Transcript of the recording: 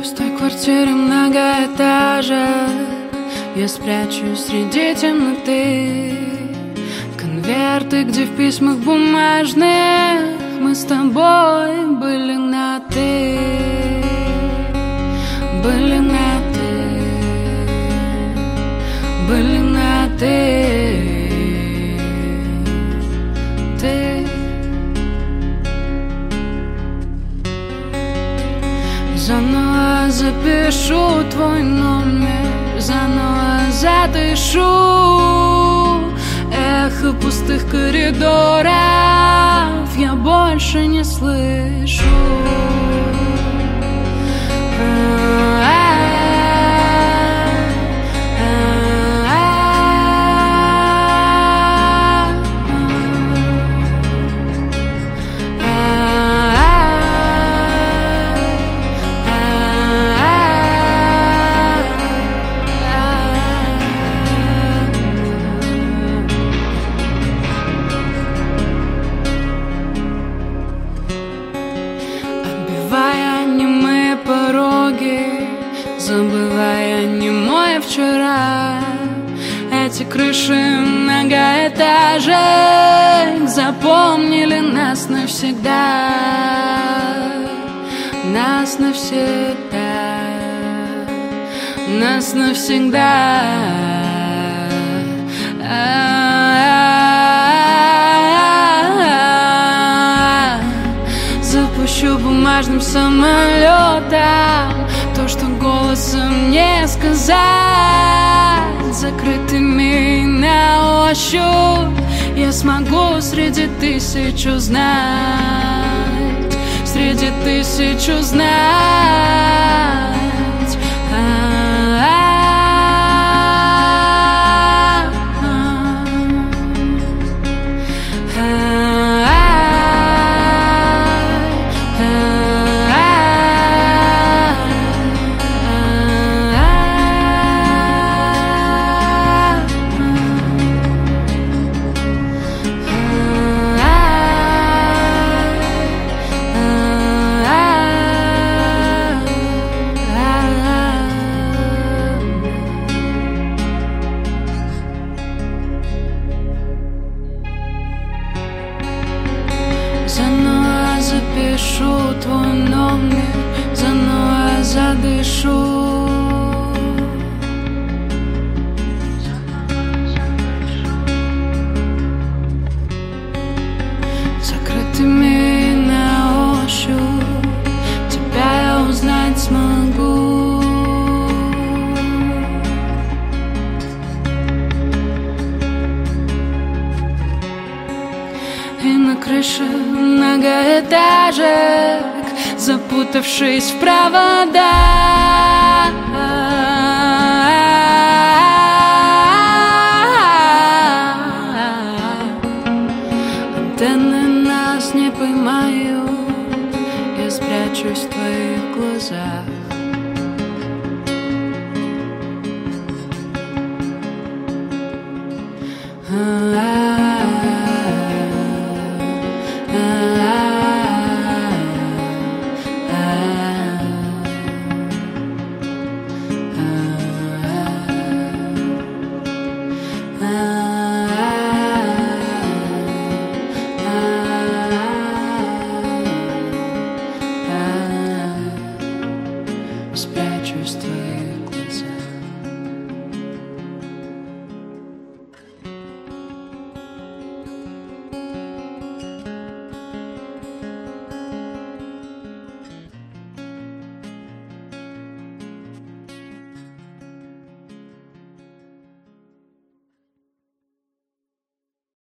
пустой квартире многоэтажек я спрячусь среди темноты. Конверты, где в письмах бумажных мы с тобой были на «ты». Были на «ты». Были на «ты». Ты. Заново запишу твой номер, заново задышу эхо пустых коридоров, я больше не слышу. Забывая немое вчера, эти крыши многоэтажек запомнили нас навсегда. Нас навсегда. Нас навсегда. Запущу бумажным самолетом то, что голосом не сказать, закрытыми на ощупь я смогу среди тысяч узнать, среди тысяч узнать. Заново запишу твой номер, заново задышу. Закрытыми на ощупь тебя я узнать смогу. И на крыше многоэтажек, запутавшись в проводах, антенны нас не поймают, я спрячусь в твоих глазах.